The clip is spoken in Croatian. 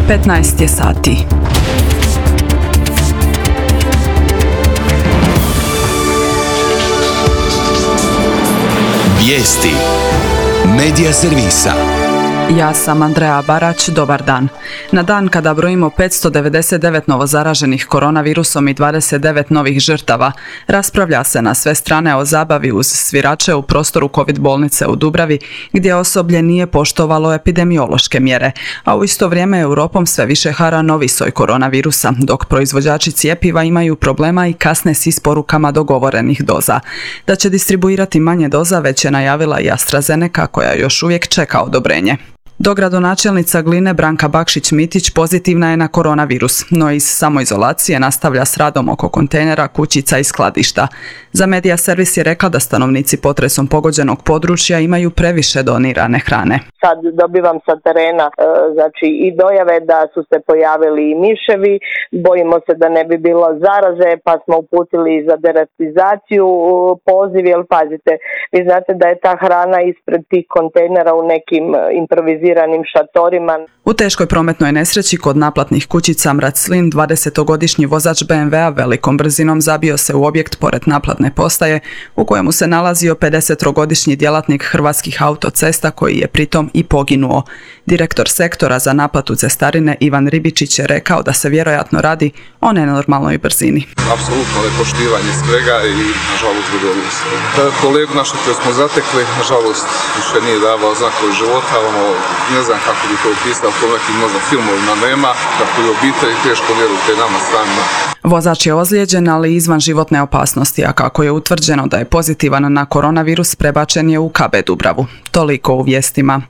15 je sati. Vijesti Medija servisa. Ja sam Andreja Barać, dobar dan. Na dan kada brojimo 599 novozaraženih koronavirusom i 29 novih žrtava, raspravlja se na sve strane o zabavi uz svirače u prostoru COVID bolnice u Dubravi, gdje osoblje nije poštovalo epidemiološke mjere, a u isto vrijeme Europom sve više hara novi soj koronavirusa, dok proizvođači cjepiva imaju problema i kasne s isporukama dogovorenih doza. Da će distribuirati manje doza već je najavila i AstraZeneca, koja još uvijek čeka odobrenje. Dogradonačelnica Gline Branka Bakšić-Mitić pozitivna je na koronavirus, no iz samoizolacije nastavlja s radom oko kontejnera, kućica i skladišta. Za Medija servis je rekla da stanovnici potresom pogođenog područja imaju previše donirane hrane. Sad dobivam sa terena znači i dojave da su se pojavili i miševi, bojimo se da ne bi bilo zaraze pa smo uputili za deratizaciju poziv, jer pazite, vi znate da je ta hrana ispred tih kontejnera u nekim improviziranim šatorima. U teškoj prometnoj nesreći kod naplatnih kućica Mraclin 20-godišnji vozač BMW-a velikom brzinom zabio se u objekt pored naplatne postaje u kojemu se nalazio 50-godišnji djelatnik Hrvatskih autocesta koji je pritom i poginuo. Direktor sektora za naplatu cestarine Ivan Ribičić je rekao da se vjerojatno radi o nenormalnoj brzini. Apsolutno nepoštivanje svega i nažalost dogodilo se. Kolegu našeg koji smo zatekli, nažalost više nije davao znakove života, ne znam kako bi to opisao, to nekim možda filmovima nema, kako je obitelj teško vjerujte nama samima. Vozač je ozlijeđen, ali izvan životne opasnosti, a kako je utvrđeno da je pozitivan na koronavirus, prebačen je u KB Dubravu. Toliko u vijestima.